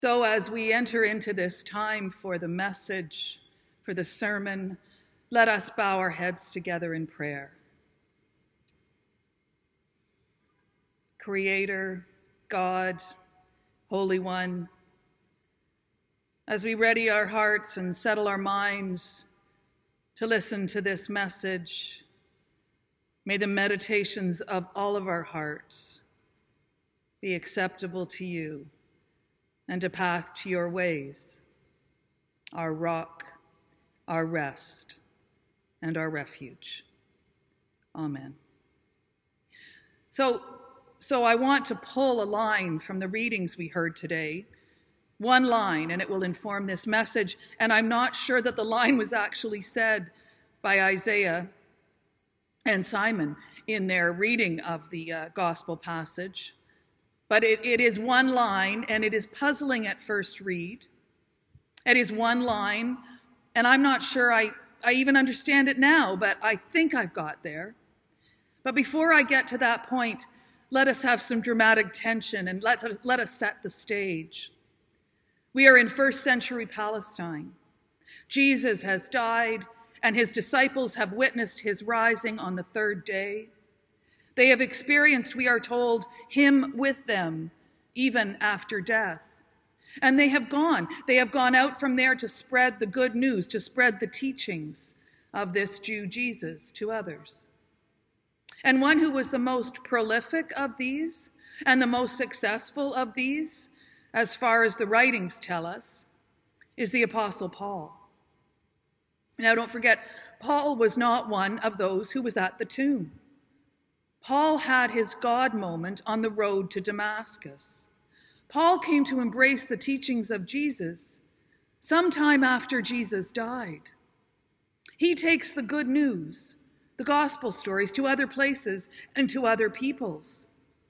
So as we enter into this time for the message, for the sermon, let us bow our heads together in prayer. Creator, God, Holy One, as we ready our hearts and settle our minds to listen to this message, may the meditations of all of our hearts be acceptable to you and a path to your ways, our rock, our rest, and our refuge. Amen. So I want to pull a line from the readings we heard today, one line, and it will inform this message. And I'm not sure that the line was actually said by Isaiah and Simon in their reading of the gospel passage. But it is one line, and it is puzzling at first read. It is one line, and I'm not sure I even understand it now, but I think I've got there. But before I get to that point, let us have some dramatic tension and let us set the stage. We are in first century Palestine. Jesus has died, and his disciples have witnessed his rising on the third day. They have experienced, we are told, him with them, even after death. And they have gone out from there to spread the good news, to spread the teachings of this Jew Jesus to others. And one who was the most prolific of these and the most successful of these, as far as the writings tell us, is the Apostle Paul. Now don't forget, Paul was not one of those who was at the tomb. Paul had his God moment on the road to Damascus. Paul came to embrace the teachings of Jesus sometime after Jesus died. He takes the good news, the gospel stories, to other places and to other peoples.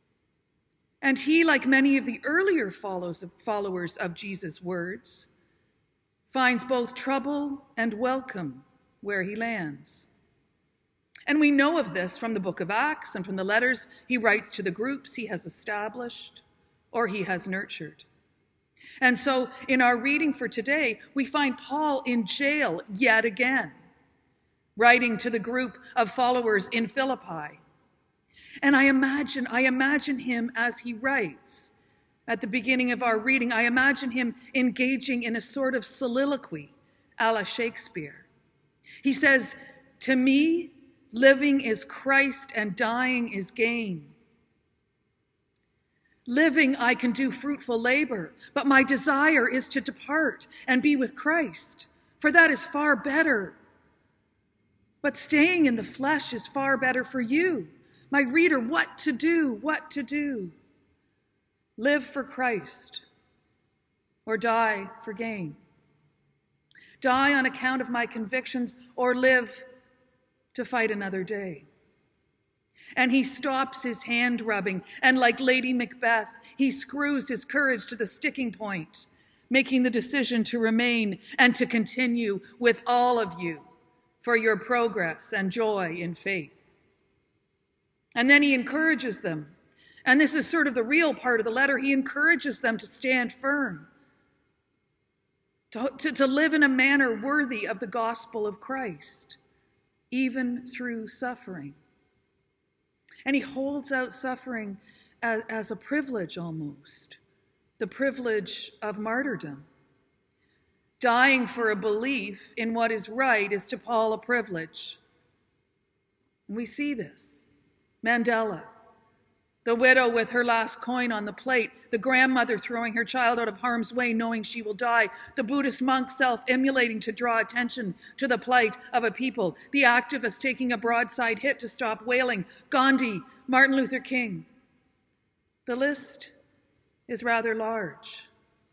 And he, like many of the earlier followers of Jesus' words, finds both trouble and welcome where he lands. And we know of this from the book of Acts and from the letters he writes to the groups he has established or he has nurtured. And so in our reading for today, we find Paul in jail yet again, writing to the group of followers in Philippi. And I imagine him as he writes at the beginning of our reading. I imagine him engaging in a sort of soliloquy a la Shakespeare. He says, "To me, living is Christ and dying is gain. Living, I can do fruitful labor, but my desire is to depart and be with Christ, for that is far better. But staying in the flesh is far better for you. My reader, what to do? Live for Christ or die for gain. Die on account of my convictions or live to fight another day." And he stops his hand rubbing, and like Lady Macbeth, he screws his courage to the sticking point, making the decision to remain and to continue with all of you for your progress and joy in faith. And then he encourages them, and this is sort of the real part of the letter, he encourages them to stand firm, to live in a manner worthy of the gospel of Christ, even through suffering. And he holds out suffering as a privilege almost, the privilege of martyrdom. Dying for a belief in what is right is to Paul a privilege. And we see this. Mandela, the widow with her last coin on the plate, the grandmother throwing her child out of harm's way knowing she will die, the Buddhist monk self-immolating to draw attention to the plight of a people, the activist taking a broadside hit to stop wailing, Gandhi, Martin Luther King. The list is rather large.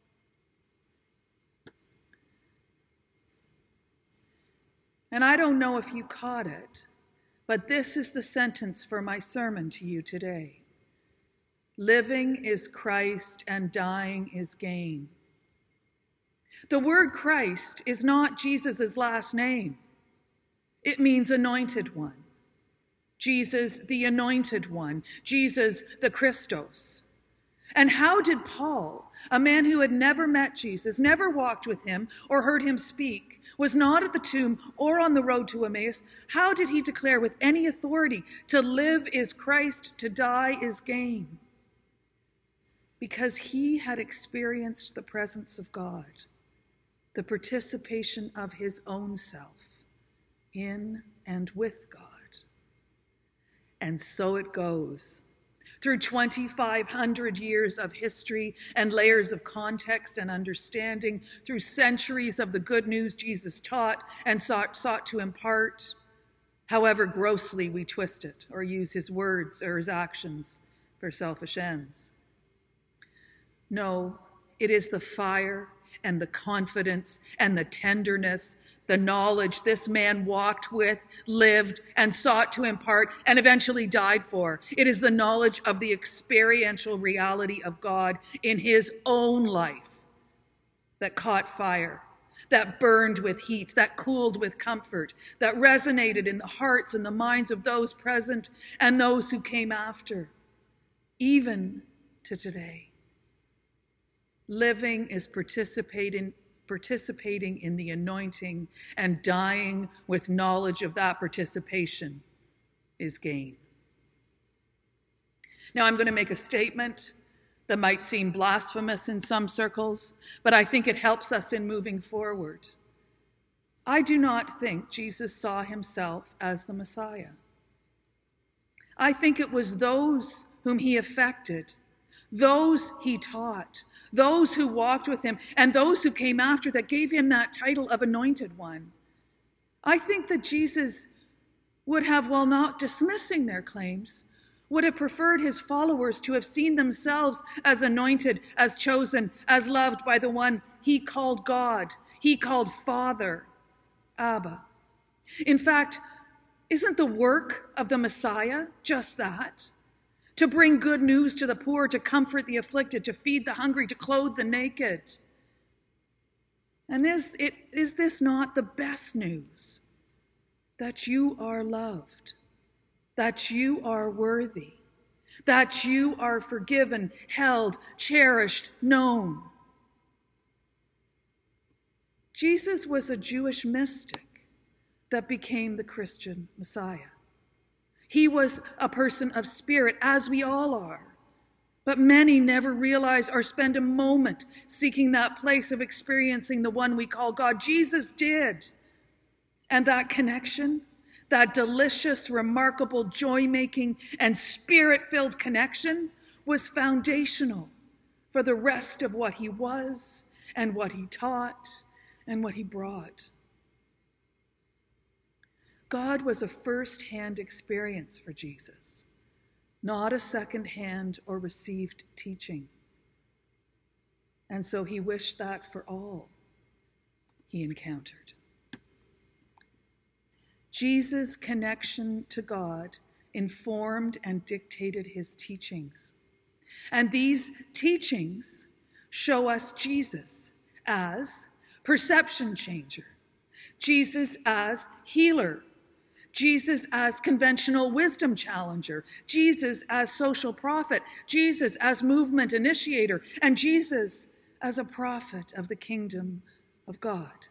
And I don't know if you caught it, but this is the sentence for my sermon to you today. Living is Christ and dying is gain. The word Christ is not Jesus' last name. It means anointed one. Jesus, the anointed one. Jesus, the Christos. And how did Paul, a man who had never met Jesus, never walked with him or heard him speak, was not at the tomb or on the road to Emmaus, how did he declare with any authority, to live is Christ, to die is gain? Because he had experienced the presence of God, the participation of his own self in and with God. And so it goes. Through 2,500 years of history and layers of context and understanding, through centuries of the good news Jesus taught and sought to impart, however grossly we twist it or use his words or his actions for selfish ends. No, it is the fire and the confidence and the tenderness, the knowledge this man walked with, lived, and sought to impart, and eventually died for. It is the knowledge of the experiential reality of God in his own life that caught fire, that burned with heat, that cooled with comfort, that resonated in the hearts and the minds of those present and those who came after, even to today. Living is participating in the anointing, and dying with knowledge of that participation is gain. Now, I'm going to make a statement that might seem blasphemous in some circles, but I think it helps us in moving forward. I do not think Jesus saw himself as the Messiah. I think it was those whom he affected, those he taught, those who walked with him, and those who came after that gave him that title of Anointed One. I think that Jesus would have, while not dismissing their claims, would have preferred his followers to have seen themselves as anointed, as chosen, as loved by the one he called God, he called Father, Abba. In fact, isn't the work of the Messiah just that? To bring good news to the poor, to comfort the afflicted, to feed the hungry, to clothe the naked. And is this not the best news? That you are loved, that you are worthy, that you are forgiven, held, cherished, known. Jesus was a Jewish mystic that became the Christian Messiah. He was a person of spirit, as we all are. But many never realize or spend a moment seeking that place of experiencing the one we call God. Jesus did. And that connection, that delicious, remarkable, joy-making, and spirit-filled connection was foundational for the rest of what he was and what he taught and what he brought. God was a first-hand experience for Jesus, not a second-hand or received teaching. And so he wished that for all he encountered. Jesus' connection to God informed and dictated his teachings. And these teachings show us Jesus as perception changer, Jesus as healer, Jesus as conventional wisdom challenger, Jesus as social prophet, Jesus as movement initiator, and Jesus as a prophet of the kingdom of God.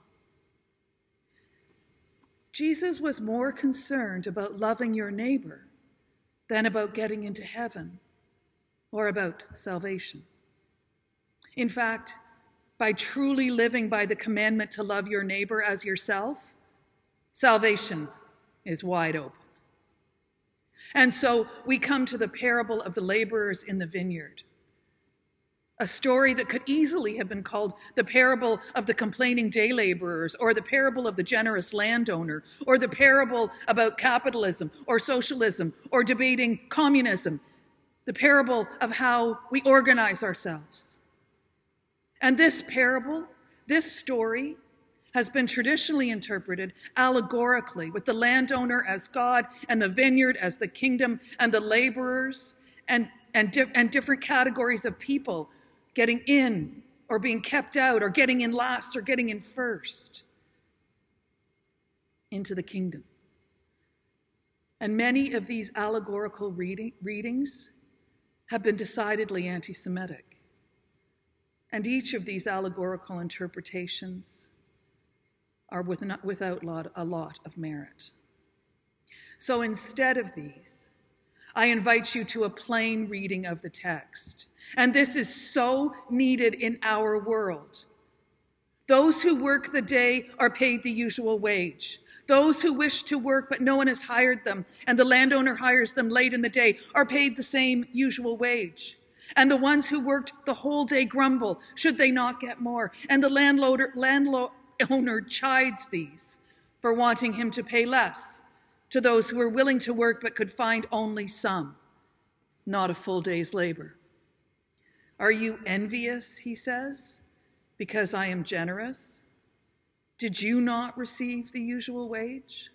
Jesus was more concerned about loving your neighbor than about getting into heaven or about salvation. In fact, by truly living by the commandment to love your neighbor as yourself, salvation is wide open. And so we come to the parable of the laborers in the vineyard, a story that could easily have been called the parable of the complaining day laborers, or the parable of the generous landowner, or the parable about capitalism or socialism or debating communism, the parable of how we organize ourselves. And this parable, this story, has been traditionally interpreted allegorically, with the landowner as God and the vineyard as the kingdom and the laborers and different categories of people getting in or being kept out or getting in last or getting in first into the kingdom. And many of these allegorical readings have been decidedly anti-Semitic. And each of these allegorical interpretations are without a lot of merit. So instead of these, I invite you to a plain reading of the text. And this is so needed in our world. Those who work the day are paid the usual wage. Those who wish to work but no one has hired them and the landowner hires them late in the day are paid the same usual wage. And the ones who worked the whole day grumble, should they not get more? And the landowner chides these for wanting him to pay less to those who are willing to work but could find only some, not a full day's labor. Are you envious, he says, because I am generous? Did you not receive the usual wage?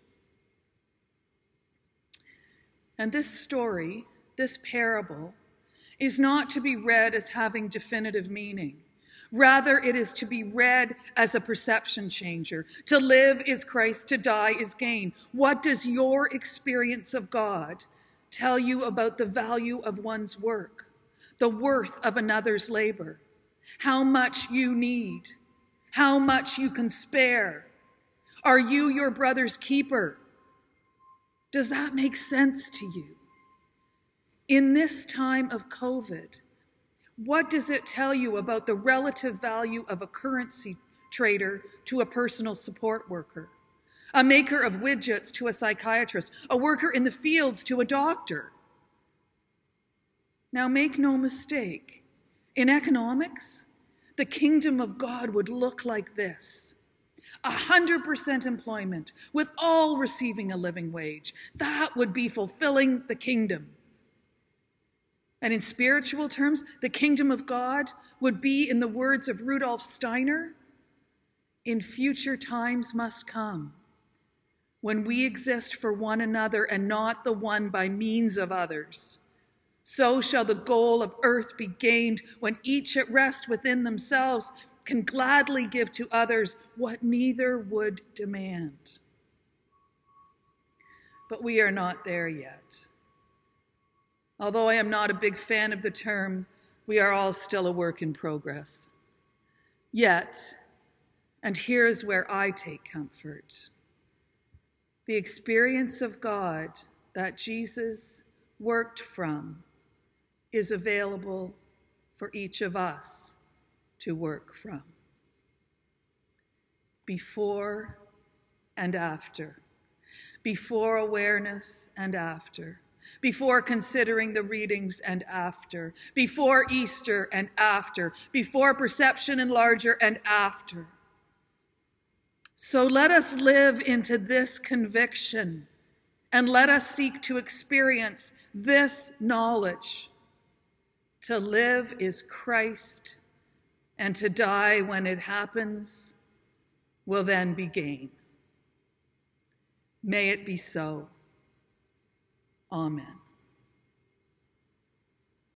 And this story, this parable, is not to be read as having definitive meaning. Rather, it is to be read as a perception changer. To live is Christ, to die is gain. What does your experience of God tell you about the value of one's work, the worth of another's labor, how much you need, how much you can spare? Are you your brother's keeper? Does that make sense to you? In this time of COVID, what does it tell you about the relative value of a currency trader to a personal support worker, a maker of widgets to a psychiatrist, a worker in the fields to a doctor? Now, make no mistake, in economics, the kingdom of God would look like this: 100% employment, with all receiving a living wage. That would be fulfilling the kingdom. And in spiritual terms, the kingdom of God would be, in the words of Rudolf Steiner, in future times must come, when we exist for one another and not the one by means of others. So shall the goal of earth be gained, when each at rest within themselves can gladly give to others what neither would demand. But we are not there yet. Although I am not a big fan of the term, we are all still a work in progress. Yet, and here is where I take comfort, the experience of God that Jesus worked from is available for each of us to work from. Before and after. Before awareness and after. Before considering the readings and after. Before Easter and after. Before perception and larger and after. So let us live into this conviction, and let us seek to experience this knowledge. To live is Christ, and to die when it happens will then be gain. May it be so. Amen.